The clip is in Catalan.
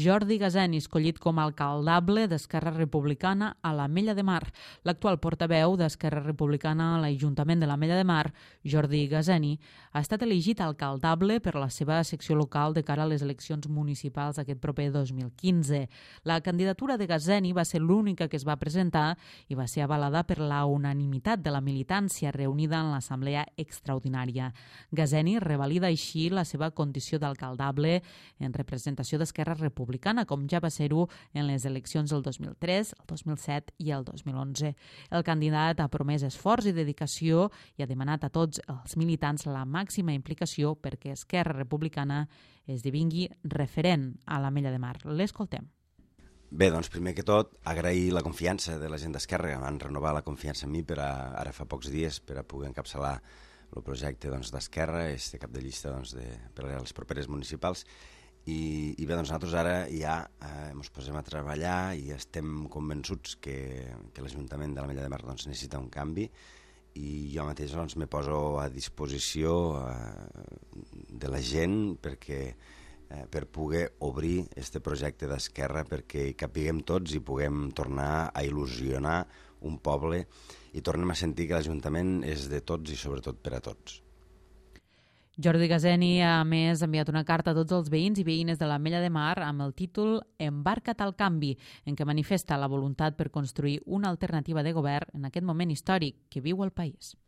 Jordi Gazeni, escollit com a alcaldable d'Esquerra Republicana a l'Ametlla de Mar. L'actual portaveu d'Esquerra Republicana a l'Ajuntament de l'Ametlla de Mar, Jordi Gazeni, ha estat elegit alcaldable per la seva secció local de cara a les eleccions municipals d'aquest proper 2015. La candidatura de Gazeni va ser l'única que es va presentar i va ser avalada per la unanimitat de la militància reunida en l'Assemblea Extraordinària. Gazeni revalida així la seva condició d'alcaldable en representació d'Esquerra Republicana, com ja va ser-ho en les eleccions del 2003, el 2007 i el 2011. El candidat ha promès esforç i dedicació i ha demanat a tots els militants la màxima implicació perquè Esquerra Republicana esdevingui referent a l'Ametlla de Mar. L'escoltem. Bé, doncs primer que tot, agrair la confiança de la gent d'Esquerra, que van renovar la confiança en mi ara fa pocs dies per a poder encapçalar el projecte d'Esquerra, este cap de llista per a les properes municipals. I bé, doncs nosaltres ara ja ens posem a treballar i estem convençuts que l'Ajuntament de l'Ametlla de Mar necessita un canvi i jo mateix me poso a disposició de la gent per poder obrir aquest projecte d'Esquerra perquè hi capiguem tots i puguem tornar a il·lusionar un poble i tornem a sentir que l'Ajuntament és de tots i sobretot per a tots. Jordi Gazeni ha, a més, enviat una carta a tots els veïns i veïnes de l'Ametlla de Mar amb el títol Embarca't al canvi, en què manifesta la voluntat per construir una alternativa de govern en aquest moment històric que viu el país.